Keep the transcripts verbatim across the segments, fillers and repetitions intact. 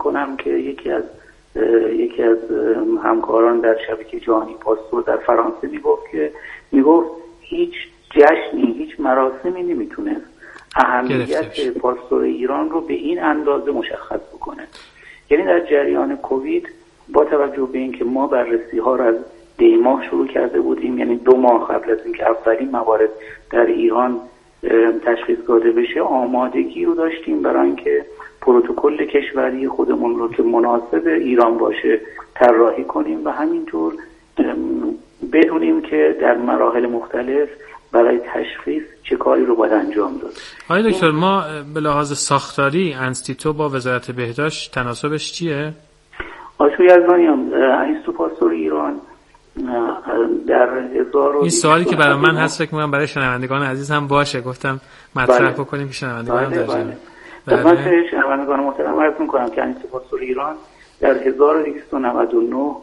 میکنم که یکی از یکی از همکاران در شبکه جهانی پاستور در فرانسه میگفت که میگفت هیچ جشنی، هیچ مراسمی نمیتونست اهمیت پاستور ایران رو به این اندازه مشخص بکنه. یعنی در جریان کووید با توجه به اینکه ما بررسی ها رو از دی ماه شروع کرده بودیم، یعنی دو ماه قبل از اینکه اولین موارد در ایران تشخیص داده بشه، آمادگی رو داشتیم برای اینکه پروتکل کشوری خودمون رو که مناسب ایران باشه طراحی کنیم و همینطور بدونیم که در مراحل مختلف برای تشخیص چه کاری رو باید انجام داد. آقای دکتر، ما به لحاظ ساختاری انستیتو با وزارت بهداشت تناسبش چیه؟ آقای یزدانیان، انستیتو پاستور ایران در هزار این سوالی که برای من هست فکر می‌کنم برای شنوندگان عزیز هم باشه، گفتم مطرح بله. بکنیم که شنوندگان بله هم در بله. خدمت شنوندگان محترم عرض می‌کنم که انستیتو پاستور ایران در هزار و دویست و نود و نه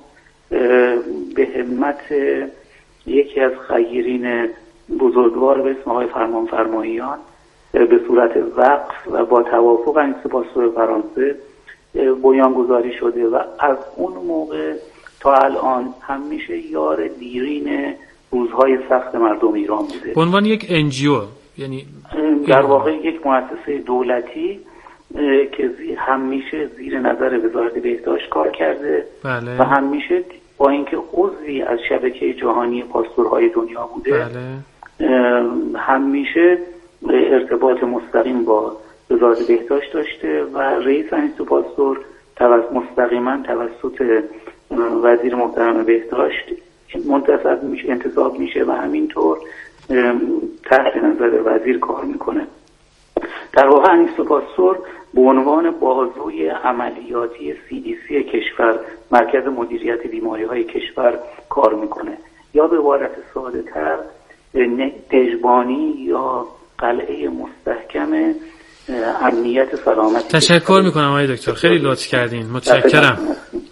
به همت یکی از خیرین بزرگوار به اسم آقای فرمانفرماییان به صورت وقف و با توافق انستیتو پاستور فرانسه بنیانگذاری شده و از اون موقع تا الان همیشه یار دیرین روزهای سخت مردم ایران بوده. به عنوان یک انجیو، یعنی در واقع یک مؤسسه دولتی که همیشه زیر نظر وزارت بهداشت کار کرده. بله. و همیشه با اینکه عضوی از شبکه جهانی پاستورهای دنیا بوده. بله. همیشه ارتباط مستقیم با وزارت بهداشت داشته و رئیس انستیتو پاستور توسط مستقیما توسط وزیر محترم بهداشت منتصب میشه، انتصاب میشه و همینطور تحت نظر وزیر کار میکنه. در واقع انستیتو پاستور به عنوان بازوی عملیاتی سی دی سی کشور، مرکز مدیریت بیماری‌های کشور کار میکنه، یا به عبارت ساده تر دژبانی یا قلعه مستحکم امنیت سلامت. تشکر میکنم آقای دکتر، خیلی لطف کردین، متشکرم.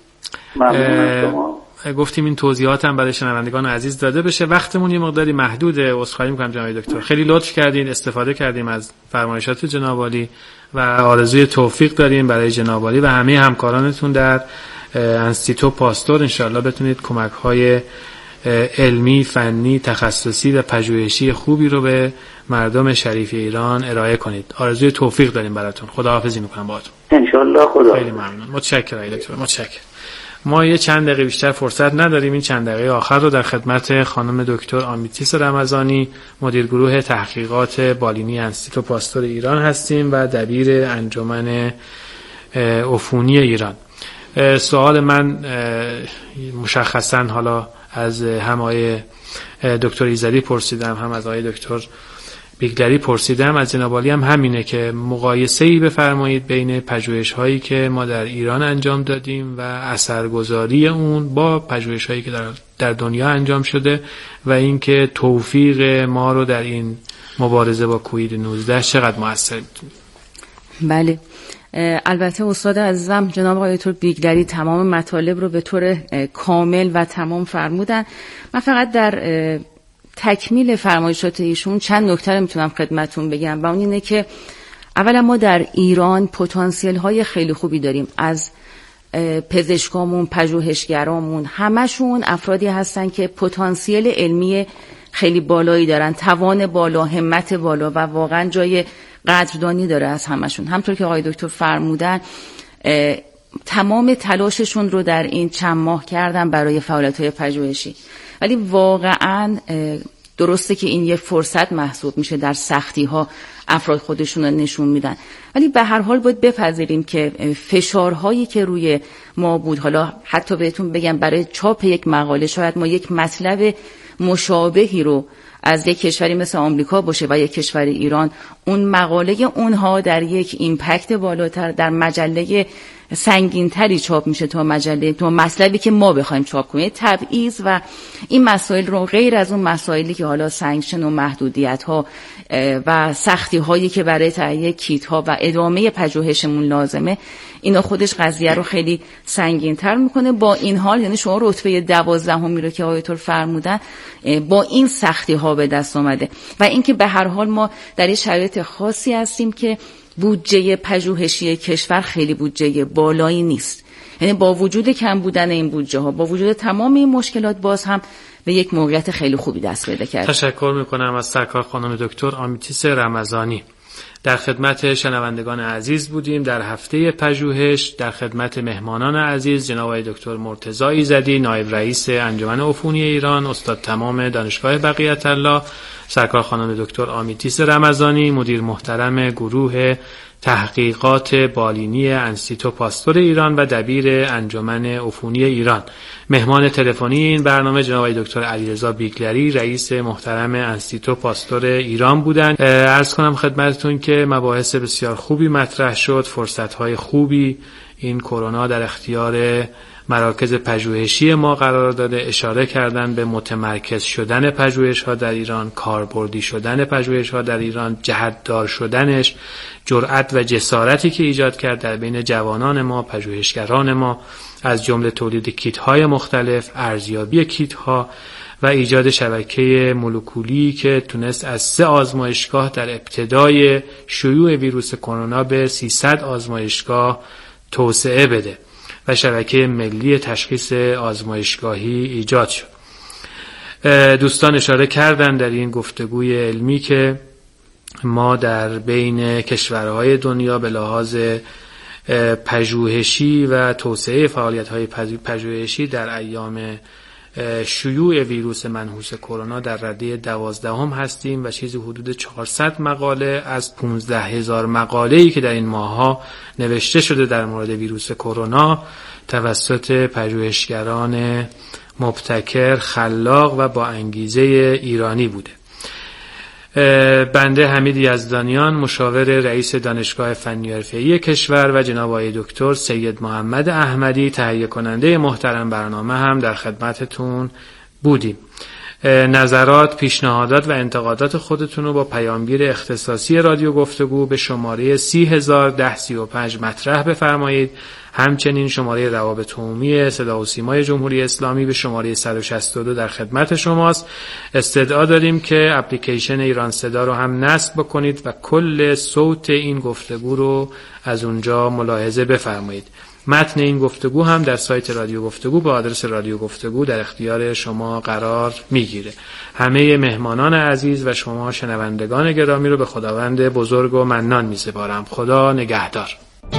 گفتیم این توضیحات هم برای شنوندگان عزیز داده بشه. وقتمون یه مقداری محدوده، عذرخواهی میکنم جناب دکتر. خیلی لطف کردین، استفاده کردیم از فرمایشات جناب عالی و آرزوی توفیق داریم برای جناب عالی و همه همکارانتون در انستیتو پاستور. انشالله بتونید کمک‌های علمی، فنی، تخصصی و پژوهشی خوبی رو به مردم شریف ایران ارائه کنید. آرزوی توفیق داریم براتون. خداحافظی میکنم باهاتون. انشالله. خدا. خیلی ممنون. متشکرم دکتر، متشکرم. ما یه چند دقیقه بیشتر فرصت نداریم. این چند دقیقه آخر رو در خدمت خانم دکتر آمیتیس رمضانی، مدیر گروه تحقیقات بالینی انستیتو پاستور ایران هستیم و دبیر انجمن عفونی ایران. سوال من مشخصا حالا از هم آقای دکتر ایزدی پرسیدم، هم از آقای دکتر بیگلری پرسیدم، از جناب عالی هم همینه که مقایسه‌ای بفرمایید بین پژوهش‌هایی که ما در ایران انجام دادیم و اثرگذاری اون با پژوهش‌هایی که در در دنیا انجام شده و اینکه توفیق ما رو در این مبارزه با کووید نوزده چقدر موثر بود. بله، البته استاد عزیزم جناب آقای دکتر بیگلری تمام مطالب رو به طور کامل و تمام فرمودن. من فقط در تکمیل فرمایشات ایشون چند نکته رو میتونم خدمتتون بگم و اون اینه که اولا ما در ایران پتانسیل های خیلی خوبی داریم. از پزشکامون، پژوهشگرامون، همشون افرادی هستن که پتانسیل علمی خیلی بالایی دارن، توان بالا، همت بالا و واقعا جای قدردانی داره از همشون. همطور که آقای دکتر فرمودن تمام تلاششون رو در این چند ماه کردن برای فعالیت‌های پژوهشی، ولی واقعا درسته که این یه فرصت محسوب میشه، در سختی ها افراد خودشون رو نشون میدن، ولی به هر حال باید بپذیریم که فشارهایی که روی ما بود، حالا حتی بهتون بگم برای چاپ یک مقاله شاید ما یک مطلب مشابهی رو از یک کشوری مثل آمریکا باشه و یک کشور ایران، اون مقاله اونها در یک ایمپکت بالاتر در مجله سنگین‌تری چاپ میشه تا مجله تا مطلبی که ما بخوایم چاپ کنیم. تبعیض و این مسائل رو غیر از اون مسائلی که حالا سانکشن و محدودیت‌ها و سختی‌هایی که برای تهیه کیت‌ها و ادامه پژوهشمون لازمه، اینا خودش قضیه رو خیلی سنگین‌تر میکنه. با این حال یعنی شما رتبه دوازدهمی رو که آقای دکتر فرمودن با این سختی‌ها به دست اومده و اینکه به هر حال ما در یه شرایط خاصی هستیم که بودجه پژوهشی کشور خیلی بودجه بالایی نیست. یعنی با وجود کم بودن این بودجه ها، با وجود تمام این مشکلات، باز هم به یک موقعیت خیلی خوبی دست پیدا کرد. تشکر میکنم از سرکار خانم دکتر آمیتیس رمضانی. در خدمت شنوندگان عزیز بودیم در هفته پژوهش. در خدمت مهمانان عزیز جناب آقای دکتر مرتضی ایزدی، نایب رئیس انجمن عفونی ایران، استاد تمام دانشگاه بقیت الله، سرکار خانم دکتر آمیتیس رمضانی، مدیر محترم گروه تحقیقات بالینی انستیتو پاستور ایران و دبیر انجمن عفونی ایران. مهمان تلفنی این برنامه جناب آقای دکتر علیرضا بیگلری، رئیس محترم انستیتو پاستور ایران بودند. عرض کنم خدمتتون که مباحث بسیار خوبی مطرح شد، فرصت‌های خوبی این کرونا در اختیار مراکز پژوهشی ما قرار داده. اشاره کردن به متمرکز شدن پژوهش‌ها در ایران، کاربردی شدن پژوهش‌ها در ایران، جهت‌دار شدنش، جرأت و جسارتی که ایجاد کرد در بین جوانان ما، پژوهشگران ما، از جمله تولید کیت‌های مختلف، ارزیابی کیت‌ها و ایجاد شبکه مولکولی که تونست از سه آزمایشگاه در ابتدای شیوع ویروس کرونا به سیصد آزمایشگاه توسعه بده و شبکه ملی تشخیص آزمایشگاهی ایجاد شد. دوستان اشاره کردن در این گفتگوی علمی که ما در بین کشورهای دنیا به لحاظ پژوهشی و توسعه فعالیت‌های پژوهشی در ایام شیوع ویروس منحوس کرونا در رده دوازدهم هستیم و چیزی حدود چهارصد مقاله از پانزده هزار مقاله‌ای که در این ماه‌ها نوشته شده در مورد ویروس کرونا توسط پژوهشگران مبتکر، خلاق و با انگیزه ایرانی بوده. بنده حمید یزدانیان، مشاور رئیس دانشگاه فنی حرفه‌ای کشور، و جناب آقای دکتر سید محمد احمدی، تهیه کننده محترم برنامه، هم در خدمتتون بودیم. نظرات، پیشنهادات و انتقادات خودتون رو با پیامگیر اختصاصی رادیو گفتگو به شماره سی هزار ده سی و پنج مطرح بفرمایید. همچنین شماره روابط عمومی صدا و سیمای جمهوری اسلامی به شماره صد و شصت و دو در خدمت شماست. استدعا داریم که اپلیکیشن ایران صدا رو هم نصب بکنید و کل صوت این گفتگو رو از اونجا ملاحظه بفرمایید. متن این گفتگو هم در سایت رادیو گفتگو با آدرس رادیو گفتگو در اختیار شما قرار میگیره. همه مهمانان عزیز و شما شنوندگان گرامی رو به خداوند بزرگ و منان میسپارم. خدا نگهدار.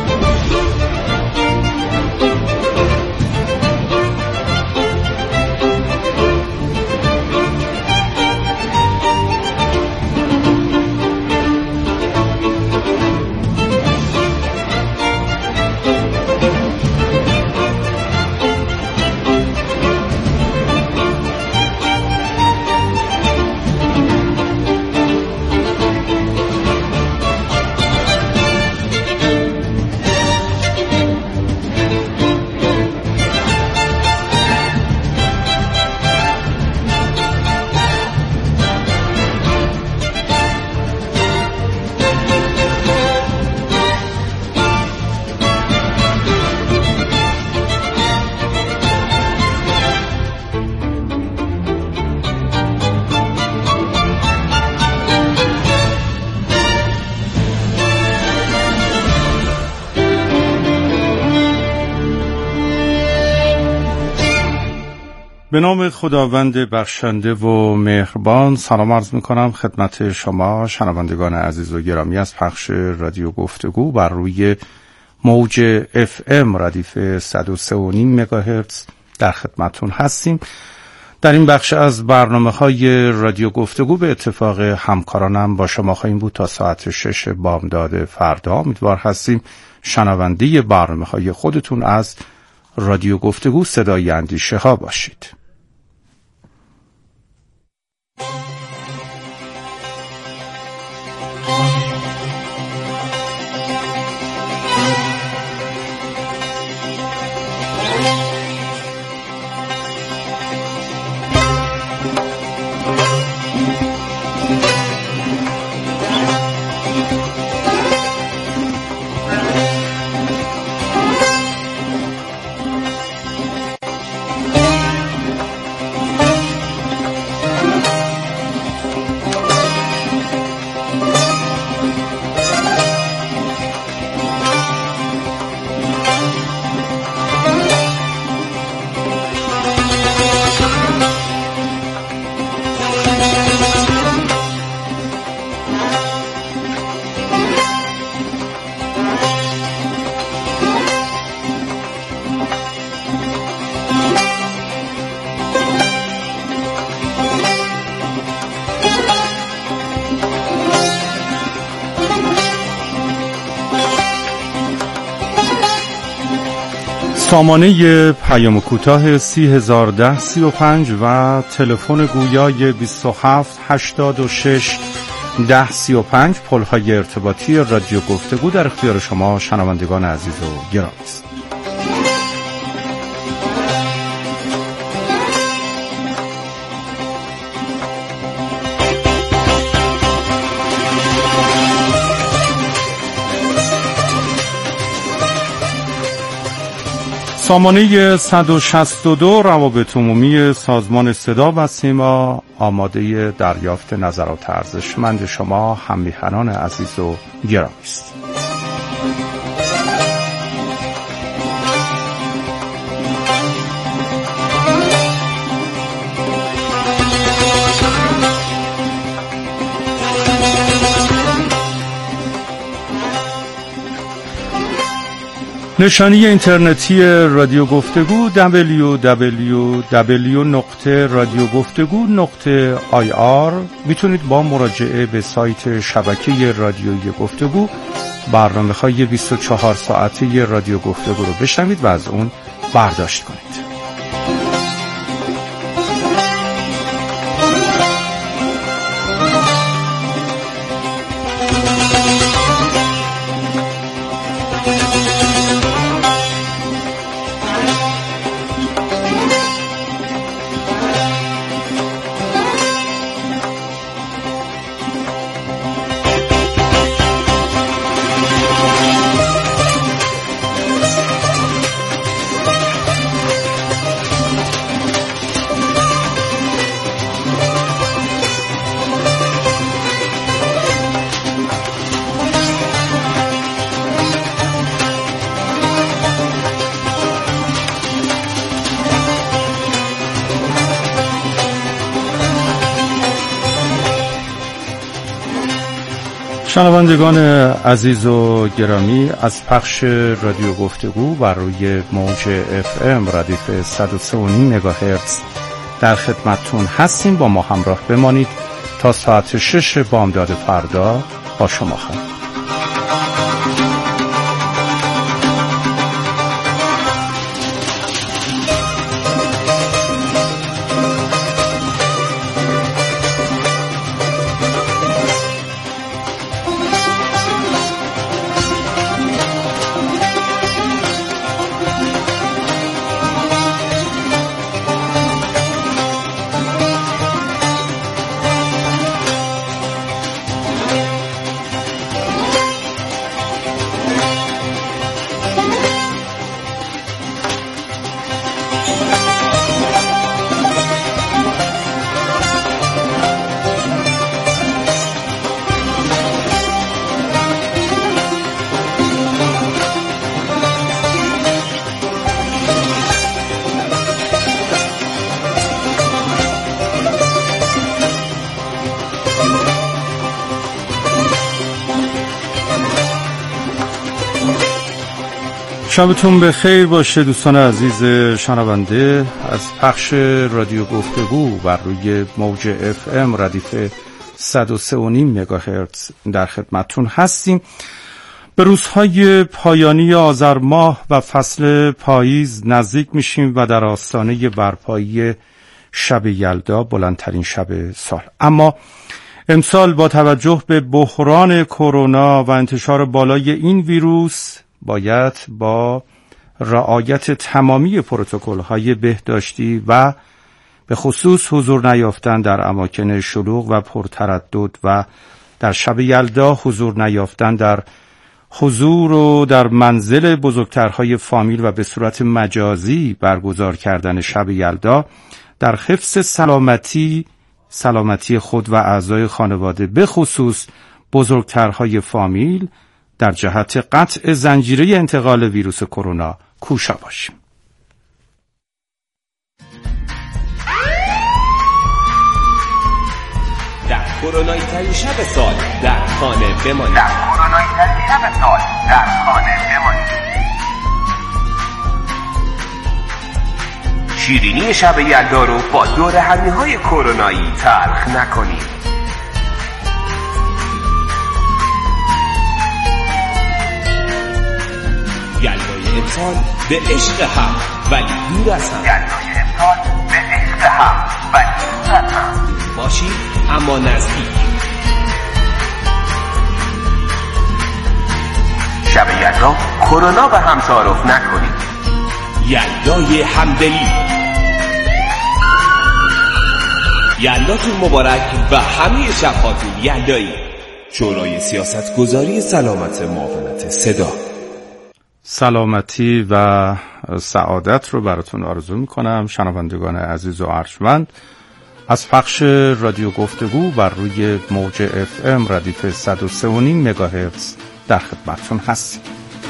به نام خداوند بخشنده و مهربان سلام عرض می کنم خدمت شما شنوندگان عزیز و گرامی از پخش رادیو گفتگو بر روی موج اف ام ردیف صد و سه و نیم مگاهرتز در خدمتون هستیم. در این بخش از برنامه های رادیو گفتگو به اتفاق همکارانم با شما خواهیم بود تا ساعت شش بامداد فردا. امیدوار هستیم شنونده برنامه های خودتون از رادیو گفتگو صدای اندیشه ها باشید. سامانه پیام کوتاه سی هزار ده سی و پنج و تلفن گویای بیست و هفت هشتاد و شش ده سی و پنج پل‌های ارتباطی رادیو گفتگو در اختیار شما شنوندگان عزیز و گرامی است. سامانه صد و شصت و دو روابط عمومی سازمان صدا و سیما آماده دریافت نظرات ارزشمند شما هم‌میهنان عزیز و گرامی است. نشانی اینترنتی رادیو گفتگو دبلیو دبلیو دبلیو نقطه رادیو گفتگو نقطه آی آر. میتونید با مراجعه به سایت شبکه رادیویی گفتگو برنامه‌های بیست و چهار ساعته رادیو گفتگو رو بشنوید و از اون برداشت کنید. شنوندگان عزیز و گرامی، از پخش رادیو گفتگو بر روی موج اف ام ردیف صد و سه و نیم مگاهرتز در خدمتتون هستیم. با ما همراه بمانید تا ساعت شش بامداد فردا با شما خواهیم. شبتون به خیر باشه دوستان عزیز شنونده. از پخش رادیو گفتگو بر روی موج اف ام ردیف صد و سه و نیم مگاهرتز در خدمتتون هستیم. به روزهای پایانی آذر ماه و فصل پاییز نزدیک میشیم و در آستانه برپایی شب یلدا، بلندترین شب سال. اما امسال با توجه به بحران کرونا و انتشار بالای این ویروس باید با رعایت تمامی پروتکل‌های بهداشتی و به خصوص حضور نیافتن در اماکن شلوغ و پرتردد و در شب یلدا حضور نیافتن در حضور و در منزل بزرگترهای فامیل و به صورت مجازی برگزار کردن شب یلدا در حفظ سلامتی سلامتی خود و اعضای خانواده به خصوص بزرگترهای فامیل در جهت قطع زنجیره انتقال ویروس کرونا کوشا باشیم. در کرونایی ترین شب سال در خانه بمانید. در کرونایی ترین شب سال در خانه بمانید. شیرینی شب یلدا رو با دور همی‌های کرونایی تلخ نکنید. یلدای امسال به عشق هم ولی دور از هم. یلدای امسال به عشق هم ولی دور از هم. باشید اما نزدیک. شب یلدا کرونا به هم تعارف نکنید. یلدای همدلی. یلداتون مبارک و همه شبهاتون یلدایی. شورای سیاست گذاری سلامت معاونت صدا. سلامتی و سعادت رو براتون آرزو میکنم شنوندگان عزیز و ارجمند. از پخش رادیو گفتگو بر روی موج اف ام ردیف صد و سه و نیم مگاهرتز در خدمتتون هستیم.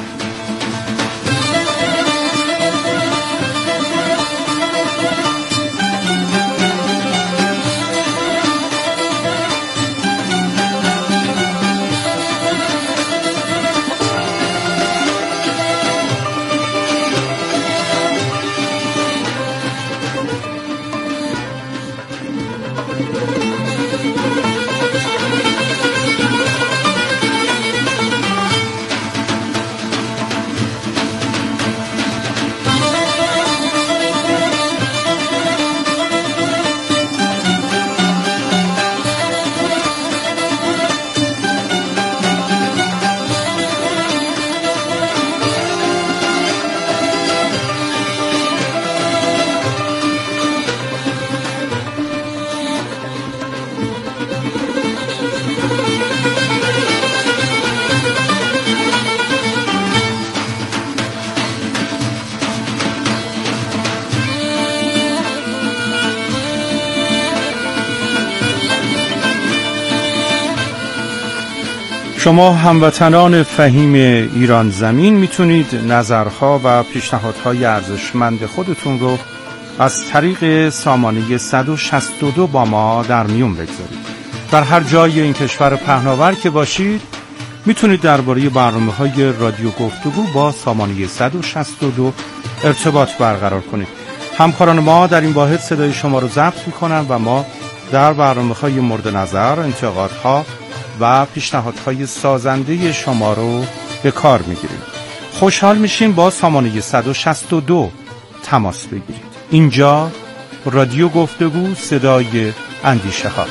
شما هموطنان فهیم ایران زمین میتونید نظرها و پیشنهادهای ارزشمند خودتون رو از طریق سامانه صد و شصت و دو با ما در میون بگذارید. در هر جای این کشور پهناور که باشید میتونید درباره برنامه‌های رادیو گفتگو با سامانه صد و شصت و دو ارتباط برقرار کنید. همکاران ما در این واحد صدای شما رو ضبط میکنن و ما در برنامه‌های مورد نظر، انتقادها و پیشنهادهای سازنده شما رو به کار میگیریم. خوشحال میشیم با سامانه صد و شصت و دو تماس بگیرید. اینجا رادیو گفتگو، صدای اندیشه ها.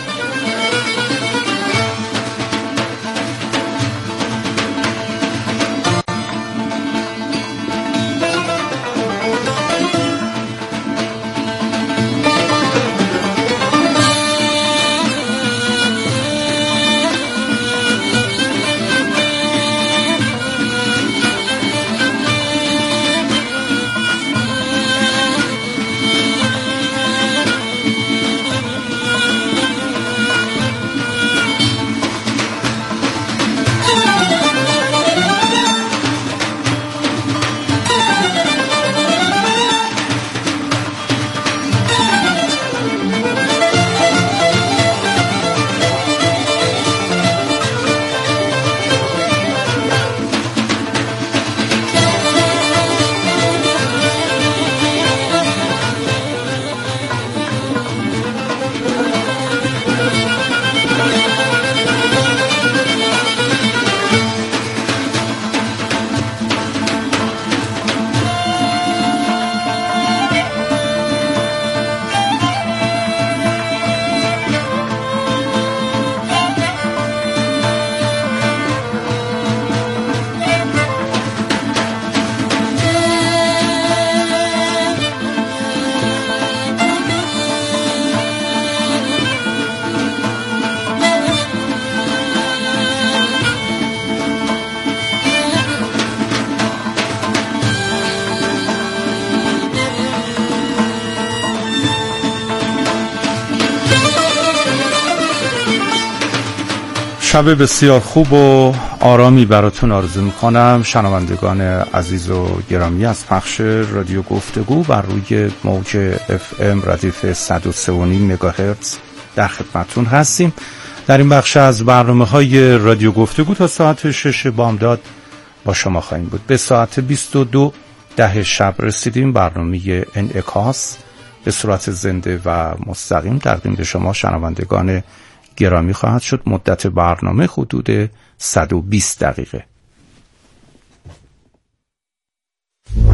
شب بسیار خوب و آرامی براتون آرزو میکنم شنوندگان عزیز و گرامی. از پخش رادیو گفتگو بر روی موج اف ام ردیف صد و سه و نیم مگاهرتز در خدمتتون هستیم. در این بخش از برنامه‌های رادیو گفتگو تا ساعت شش بامداد با شما خواهیم بود. به ساعت بیست و دو ده شب رسیدیم. برنامه انعکاس به صورت زنده و مستقیم تقدیم به شما شنوندگان گرامی خواهد شد. مدت برنامه حدود صد و بیست دقیقه.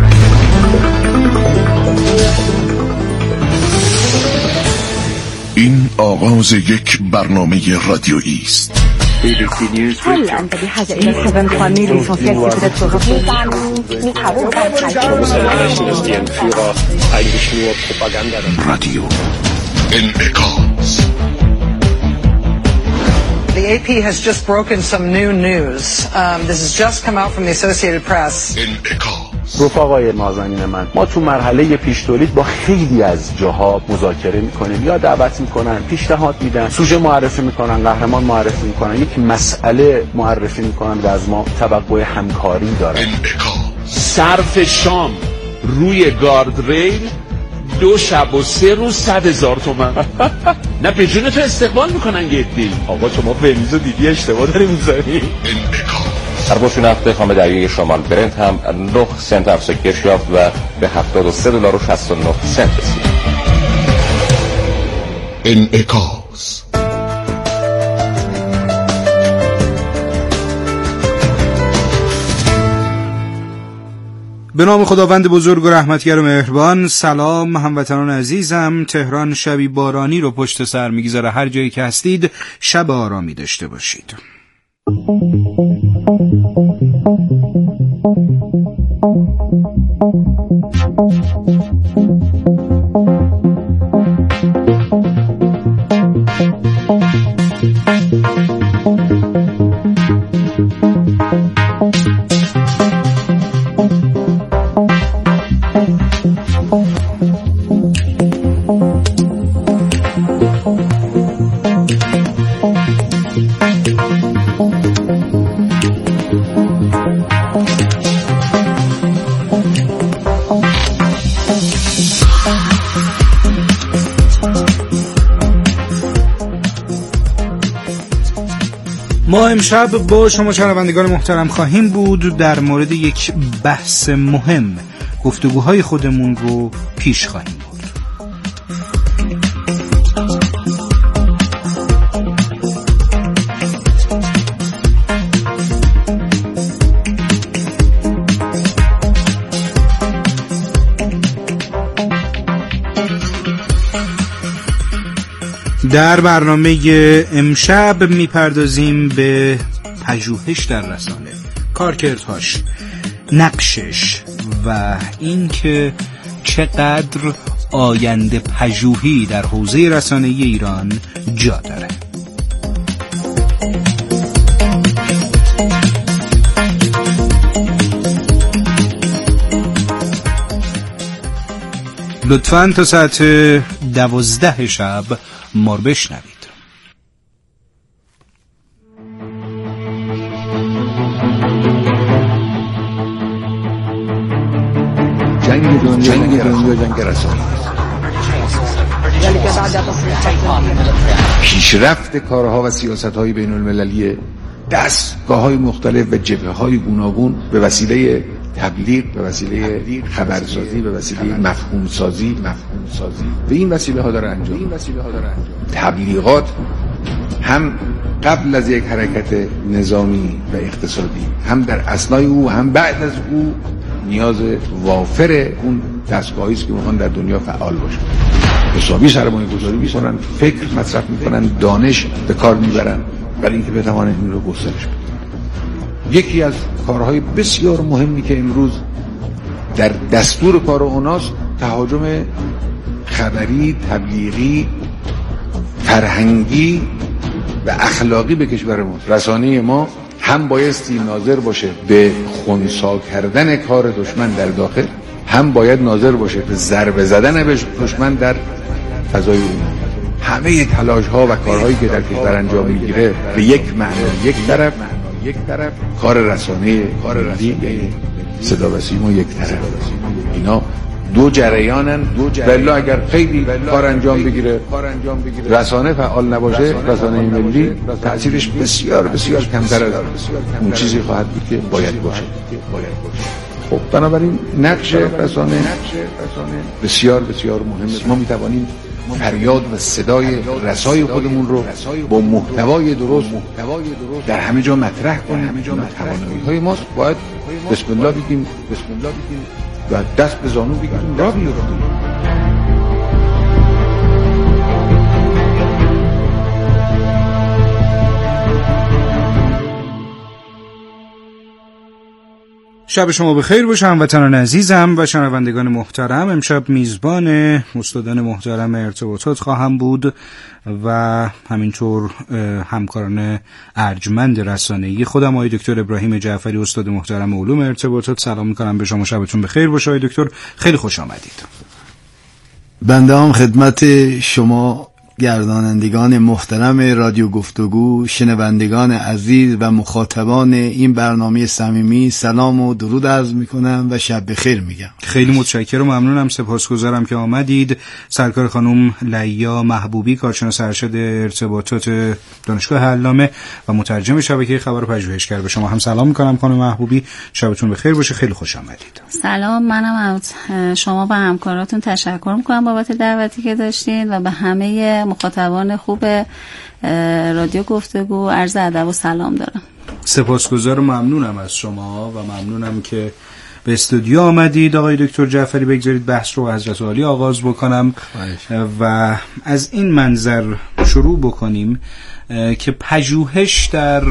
آغاز یک برنامه رادیویی است. رادیو انعکاس. The A P has just broken some new news. Um, this has just come out from the Associated Press. رفقای نازنین من، ما تو مرحله پیش تولید با خیلی از جاها مذاکره میکنیم، یا دعوت میکنن، پیشنهاد میدن، سوژه معرفی میکنن، قهرمان معرفی میکنن، یک مسئله معرفی میکنن و از ما توقع همکاری دارن. صرف شام روی گاردریل دو شب و سه روز صد هزار تومن. نه به جون تو استقبال میکنن گدی. آقا شما فهمیزو دیدی اشتباه داری میزنی. هر بوش نفت خام دریای شمال برنت هم نه سنت افزایش یافت و به هفتاد و سه دلار و شصت و نه سنت رسید. انعکاس. به نام خداوند بزرگ و رحمتگر و مهربان. سلام هموطنان عزیزم. تهران شبی بارانی رو پشت سر میگذاره. هر جایی که هستید شب آرامی داشته باشید. ما امشب با شما شنوندگان محترم خواهیم بود در مورد یک بحث مهم. گفتگوهای خودمون رو پیش خواهیم بود. در برنامه امشب میپردازیم به پژوهش در رسانه، کارکردهاش، نقشش و اینکه چقدر آینده پژوهی در حوزه رسانه ایران جا داره. لطفاً تا ساعت دوازده شب ما رو بشنوید. جنگ دنیا جنگ دنیا جنگ رسانه. پیشرفت کارها و سیاست‌های بین‌المللی دستگاه‌های مختلف و جبهه‌های گوناگون به وسیله تبلیغ، به وسیله خبرسازی، به وسیله مفهوم سازی، مفهوم سازی به این وسیله ها داره انجام این وسیله ها داره انجام تبلیغات هم قبل از یک حرکت نظامی و اقتصادی، هم در اثنای او، هم بعد از او نیاز وافر اون دستگاهی است که میخوان در دنیا فعال باشن. حسابی سرمایه گذاری میکنن، فکر مصرف میکنن، دانش به کار میبرن برای اینکه بتوانن این رو گسترش بدن. یکی از کارهای بسیار مهمی که امروز در دستور کار اوناست تهاجم خبری، تبلیغی، فرهنگی و اخلاقی به کشور ما. رسانه ما هم بایستی ناظر باشه به خنثی کردن کار دشمن در داخل، هم باید ناظر باشه به ضربه زدن به دشمن در فضای عمومی. همه تلاش ها و کارهایی که در کشور انجام میگیره به یک معنی یک طرف یک طرف کار رسانه کار رسانه صدا و سیما یک طرف، اینا دو جریانن. ولی اگر خیلی کار انجام بگیره، رسانه فعال نباشه، رسانه ملی تأثیرش بسیار بسیار کمتر از اون چیزی خواهد بود که باید باشه. خب بنابراین نقش رسانه بسیار بسیار مهمه. ما میتوانیم فریاد و صدای رسای خودمون رو با محتوای درست در همه جا مطرح کنیم. توانایی‌های ماست، باید بسم الله بگیم و دست به زانو بگیریم راه بیفتیم. شب شما بخیر باشه هموطنان عزیزم و شنوندگان محترم. امشب میزبان استادان محترم ارتباطات خواهم بود و همینطور همکاران ارجمند رسانه‌ای خودم آقای دکتر ابراهیم جعفری استاد محترم علوم ارتباطات. سلام میکنم به شما، شبتون بخیر باشه آقای دکتر، خیلی خوش آمدید. بنده هم خدمت شما گردانندگان محترم رادیو گفتگو، شنوندگان عزیز و مخاطبان این برنامه صمیمی سلام و درود عرض میکنم و شب بخیر میگم. خیلی متشکرم و ممنونم، سپاسگزارم که آمدید. سرکار خانم لیا محبوبی، کارشناس ارشد ارتباطات دانشگاه علامه و مترجم شبکه خبر پژوهشگر، به شما هم سلام میکنم خانم محبوبی، شبتون بخیر باشه، خیلی خوش آمدید. سلام، منم از شما و همکاراتون تشکر میکنم بابت دعوتی که داشتین و به همه مخاطبان خوب رادیو گفتگو عرض ادب و سلام دارم. سپاسگزارم، ممنونم از شما و ممنونم که به استودیو آمدید آقای دکتر جعفری. بگذارید بحث رو حضرت عالی آغاز بکنم و از این منظر شروع بکنیم که پژوهش در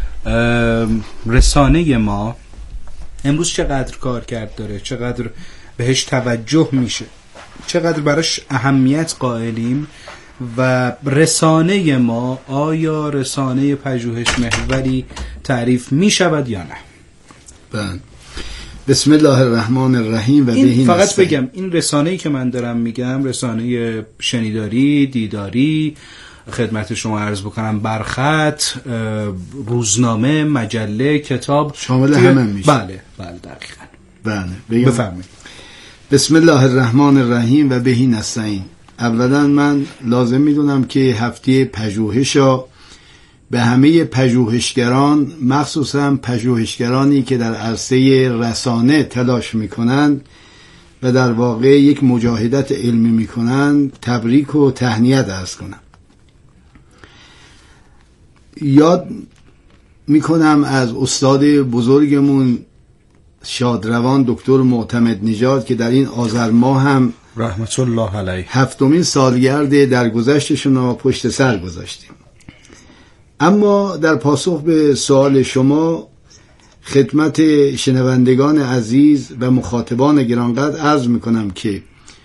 رسانه ما امروز چقدر کارکرد داره، چقدر بهش توجه میشه، چقدر براش اهمیت قائلیم و رسانه ما آیا رسانه پژوهش محوری تعریف می شود یا نه؟ بله. بسم الله الرحمن الرحیم. و این فقط نستن. بگم این رسانه‌ای که من دارم میگم رسانه شنیداری، دیداری، خدمت شما عرض بکنم برخط، روزنامه، مجله، کتاب، شامل همه میشه. بله بله دقیقاً. بله بفرمایید. بسم الله الرحمن الرحیم و بهی نستعین. اولا من لازم میدونم که هفته پژوهشا به همه پژوهشگران، مخصوصا پژوهشگرانی که در عرصه رسانه تلاش میکنند و در واقع یک مجاهدت علمی میکنند، تبریک و تهنیت عرض کنم. یاد میکنم از استاد بزرگمون شادروان دکتر معتمد نژاد که در این آذر ماه هم رحمت الله علیه هفتمین سالگرد درگذشتشون رو پشت سر گذاشتیم. اما در پاسخ به سوال شما خدمت شنوندگان عزیز و مخاطبان گرانقدر عرض میکنم که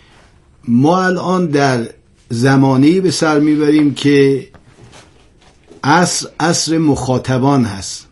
ما الان در زمانی به سر میبریم که عصر عصر مخاطبان هست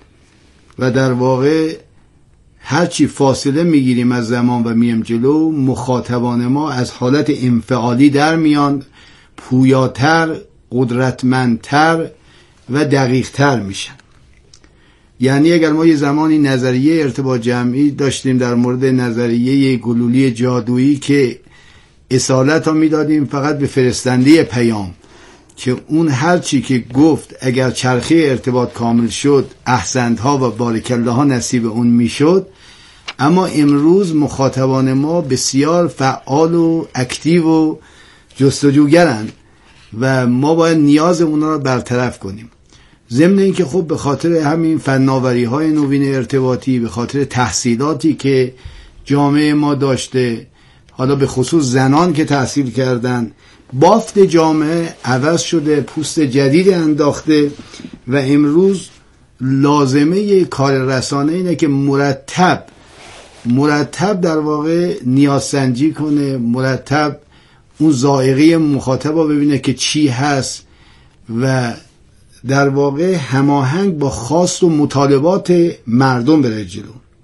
و در واقع هرچی فاصله میگیریم از زمان و میم جلو، مخاطبان ما از حالت انفعالی در میان، پویاتر، قدرتمندتر و دقیقتر میشن. یعنی اگر ما یه زمانی نظریه ارتباط جمعی داشتیم در مورد نظریه گلولی جادویی که اصالت ها میدادیم فقط به فرستنده پیام که اون هرچی که گفت اگر چرخه ارتباط کامل شد احسنتها و بارکالله ها نصیب اون میشد، اما امروز مخاطبان ما بسیار فعال و اکتیو و جستجوگرند و ما باید نیاز اونا رو برطرف کنیم. ضمن این که خب به خاطر همین فناوری های نوین ارتباطی، به خاطر تحصیلاتی که جامعه ما داشته، حالا به خصوص زنان که تحصیل کردن، بافت جامعه عوض شده، پوست جدید انداخته و امروز لازمه کار رسانه اینه که مرتب مرتب در واقع نیازسنجی کنه، مرتب اون ذائقه مخاطب رو ببینه که چی هست و در واقع هماهنگ با خواست و مطالبات مردم بره جلو.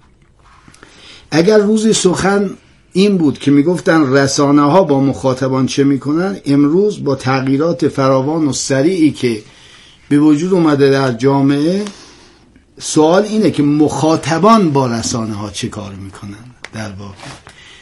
اگر روزی سخن این بود که میگفتن رسانه ها با مخاطبان چه میکنن، امروز با تغییرات فراوان و سریعی که به وجود اومده در جامعه، سوال اینه که مخاطبان با رسانه ها چه کار میکنن در واقع.